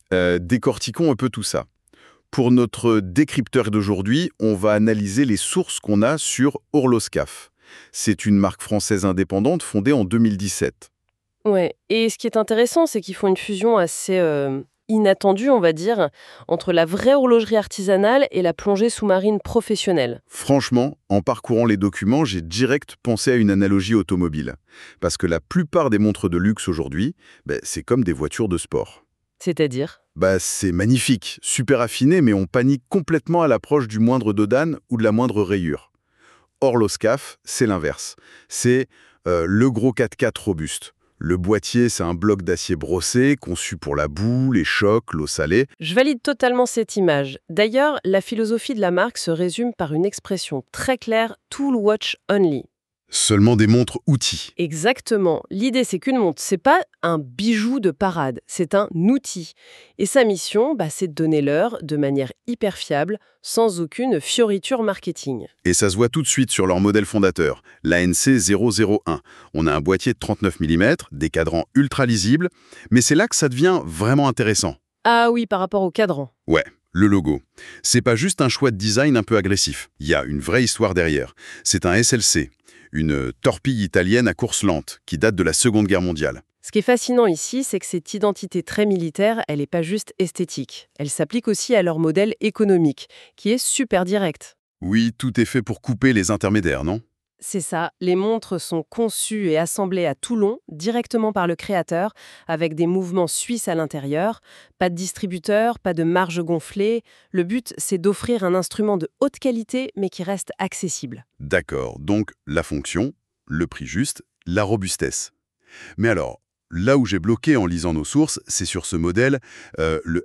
Décortiquons un peu tout ça. Pour notre décrypteur d'aujourd'hui, on va analyser les sources qu'on a sur Orloscaf. C'est une marque française indépendante fondée en 2017. Ouais. Et ce qui est intéressant, c'est qu'ils font une fusion assez inattendue, on va dire, entre la vraie horlogerie artisanale et la plongée sous-marine professionnelle. Franchement, en parcourant les documents, j'ai direct pensé à une analogie automobile. Parce que la plupart des montres de luxe aujourd'hui, c'est comme des voitures de sport. C'est-à-dire? C'est magnifique, super affiné, mais on panique complètement à l'approche du moindre dodane ou de la moindre rayure. Orloscaf, c'est l'inverse. C'est le gros 4x4 robuste. Le boîtier, c'est un bloc d'acier brossé, conçu pour la boue, les chocs, l'eau salée. Je valide totalement cette image. D'ailleurs, la philosophie de la marque se résume par une expression très claire, Tool Watch Only. Seulement des montres outils. Exactement. L'idée, c'est qu'une montre, c'est pas un bijou de parade, c'est un outil. Et sa mission, c'est de donner l'heure de manière hyper fiable, sans aucune fioriture marketing. Et ça se voit tout de suite sur leur modèle fondateur, l'ANC 001. On a un boîtier de 39 mm, des cadrans ultra lisibles, mais c'est là que ça devient vraiment intéressant. Ah oui, par rapport au cadran. Ouais, le logo. C'est pas juste un choix de design un peu agressif. Il y a une vraie histoire derrière. C'est un SLC, une torpille italienne à course lente, qui date de la Seconde Guerre mondiale. Ce qui est fascinant ici, c'est que cette identité très militaire, elle n'est pas juste esthétique. Elle s'applique aussi à leur modèle économique, qui est super direct. Oui, tout est fait pour couper les intermédiaires, non? C'est ça, les montres sont conçues et assemblées à Toulon, directement par le créateur, avec des mouvements suisses à l'intérieur. Pas de distributeur, pas de marge gonflée. Le but, c'est d'offrir un instrument de haute qualité, mais qui reste accessible. D'accord, donc la fonction, le prix juste, la robustesse. Mais alors, là où j'ai bloqué en lisant nos sources, c'est sur ce modèle, le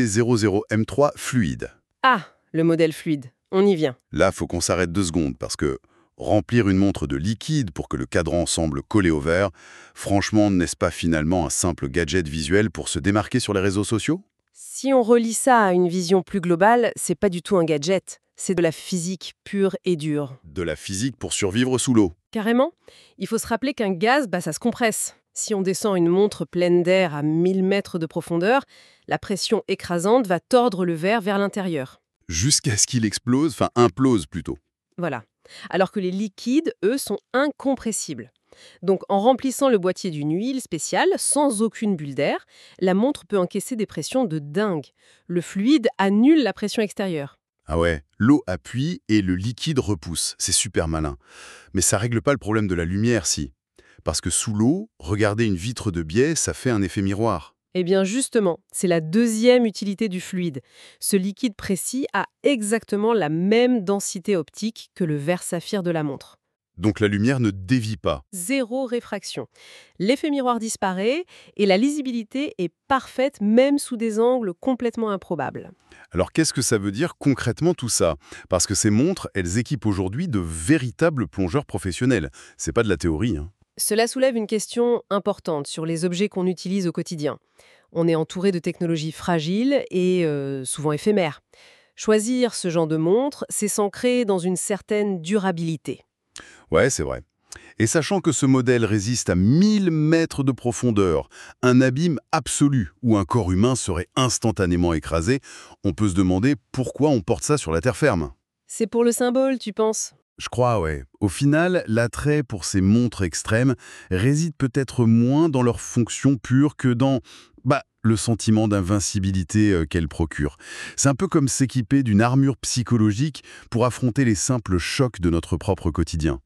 NC00M3 fluide. Ah, le modèle fluide, on y vient. Là, faut qu'on s'arrête 2 secondes, parce que remplir une montre de liquide pour que le cadran semble collé au verre, franchement, n'est-ce pas finalement un simple gadget visuel pour se démarquer sur les réseaux sociaux? Si on relie ça à une vision plus globale, c'est pas du tout un gadget, c'est de la physique pure et dure. De la physique pour survivre sous l'eau. Carrément, il faut se rappeler qu'un gaz, ça se compresse. Si on descend une montre pleine d'air à 1000 mètres de profondeur, la pression écrasante va tordre le verre vers l'intérieur. Jusqu'à ce qu'il explose, enfin implose plutôt. Voilà. Alors que les liquides, eux, sont incompressibles. Donc en remplissant le boîtier d'une huile spéciale, sans aucune bulle d'air, la montre peut encaisser des pressions de dingue. Le fluide annule la pression extérieure. Ah ouais, l'eau appuie et le liquide repousse, c'est super malin. Mais ça règle pas le problème de la lumière, si. Parce que sous l'eau, regarder une vitre de biais, ça fait un effet miroir. Eh bien justement, c'est la deuxième utilité du fluide. Ce liquide précis a exactement la même densité optique que le verre saphir de la montre. Donc la lumière ne dévie pas. Zéro réfraction. L'effet miroir disparaît et la lisibilité est parfaite même sous des angles complètement improbables. Alors qu'est-ce que ça veut dire concrètement tout ça? Parce que ces montres, elles équipent aujourd'hui de véritables plongeurs professionnels. C'est pas de la théorie, hein. Cela soulève une question importante sur les objets qu'on utilise au quotidien. On est entouré de technologies fragiles et souvent éphémères. Choisir ce genre de montre, c'est s'ancrer dans une certaine durabilité. Ouais, c'est vrai. Et sachant que ce modèle résiste à 1000 mètres de profondeur, un abîme absolu où un corps humain serait instantanément écrasé, on peut se demander pourquoi on porte ça sur la terre ferme. C'est pour le symbole, tu penses? Je crois, ouais. Au final, l'attrait pour ces montres extrêmes réside peut-être moins dans leur fonction pure que dans, le sentiment d'invincibilité qu'elles procurent. C'est un peu comme s'équiper d'une armure psychologique pour affronter les simples chocs de notre propre quotidien.